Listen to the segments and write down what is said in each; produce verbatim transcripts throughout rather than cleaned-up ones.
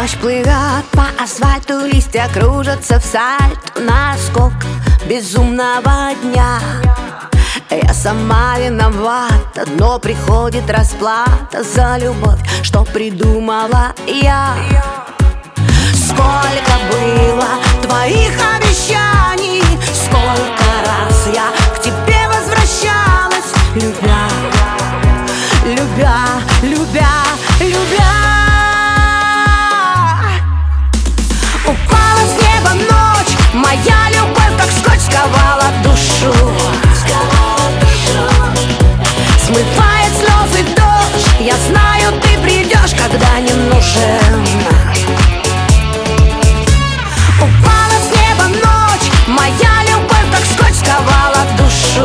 Дождь плывет по асфальту, листья кружатся в сальто. Насколько безумного дня я сама виновата, но приходит расплата за любовь, что придумала я. Сколько было твоих обещаний, сколько раз я к тебе возвращалась, любя, любя, любя, любя. Упала с неба ночь, моя любовь как скотч сковала душу. Смывает слезы дождь, я знаю, ты придешь, когда не нужен. Упала с неба ночь, моя любовь как скотч сковала душу.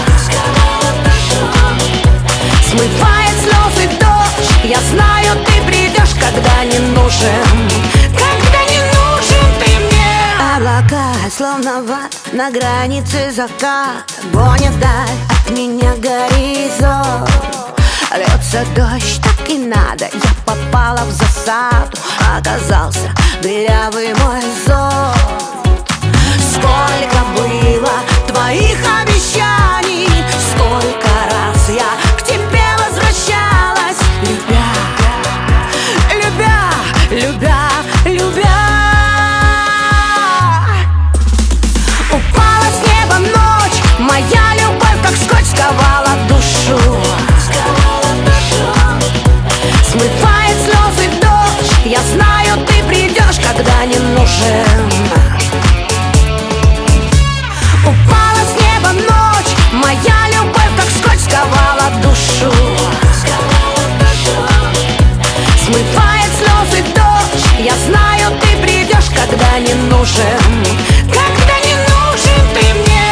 Смывает слезы дождь, я знаю, ты придешь, когда не нужен. Когда не нужен ты мне. Облака, словно ват, на границе заката, гонят вдаль от меня горизонт. Льется дождь, так и надо, я попала в засаду, оказался дырявый мой зонт. Сколько было твоих обещаний, сколько раз я к тебе возвращалась, любя, любя, любя, любя. Упала с неба ночь, моя любовь как скотч сковала душу. Смывает слезы дождь, я знаю, ты придешь, когда не нужен. Упала с неба ночь, моя любовь как скотч сковала душу. Смывает слезы дождь, я знаю, ты придешь, когда не нужен. Когда не нужен ты мне.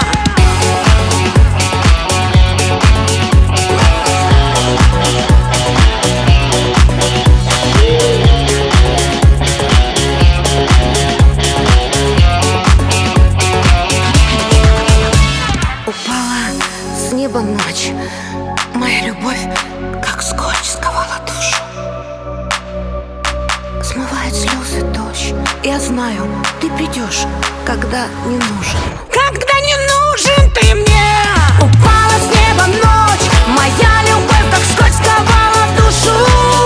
С неба ночь, моя любовь как скотч сковала душу. Смывает слезы дождь, я знаю, ты придешь, когда не нужен. Когда не нужен ты мне. Упала с неба ночь, моя любовь как скотч сковала душу.